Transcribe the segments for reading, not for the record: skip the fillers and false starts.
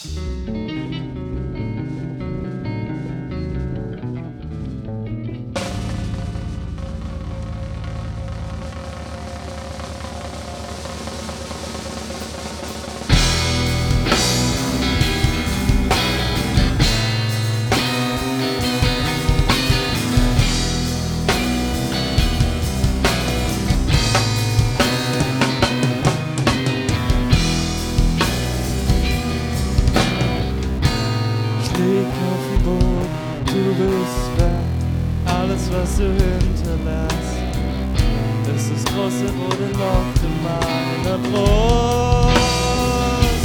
Lieg auf dem Boden, du bist weg. Alles, was du hinterlässt, ist das große rote Loch in meiner Brust.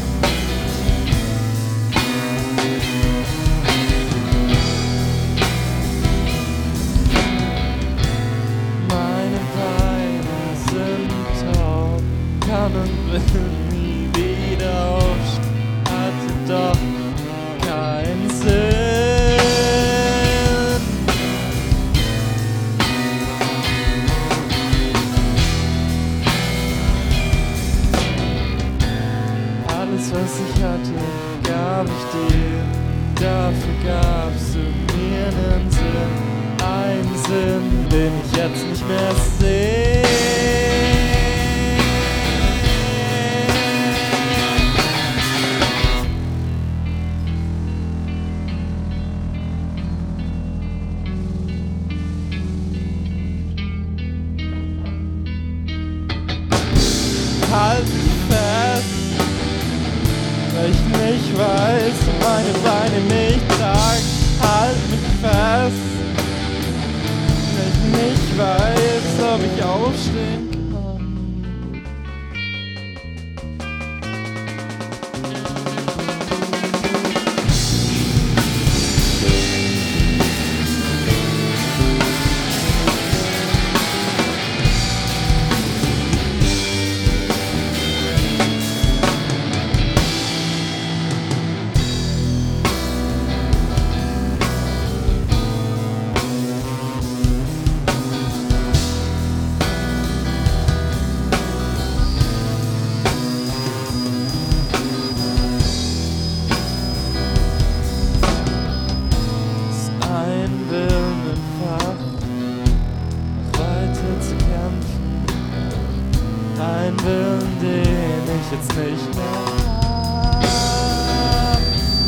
Meine Beine sind taub, kann und will nie wieder aufstehen, hatte doch keinen Sinn. Alles, was ich hatte, gab ich dir. Dafür gabst du mir einen Sinn. Einen Sinn, den ich jetzt nicht mehr sehe. Halt mich fest, weil ich nicht weiß, ob meine Beine mich tragen. Halt mich fest, weil ich nicht weiß, ob ich aufstehen kann. Ein Willen, den ich jetzt nicht mehr hab.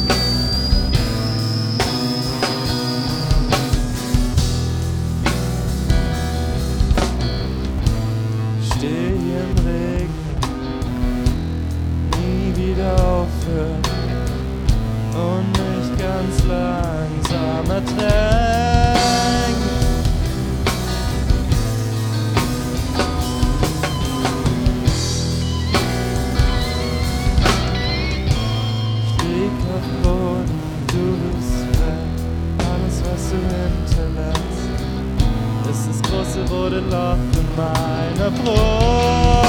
Steh hier im Regen, nie wieder aufhören und mich ganz langsam ertränken. Du bist weg, alles was du hinterlässt, ist das große rote Loch in meiner Brust.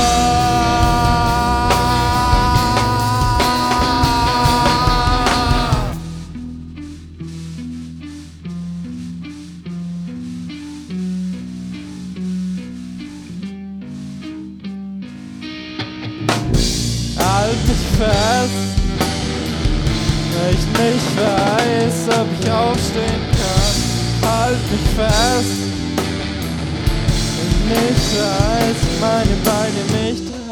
Halt mich fest, weil ich nicht weiß, ob ich aufstehen kann. Halt mich fest, weil ich nicht weiß, ob meine Beine mich tragen.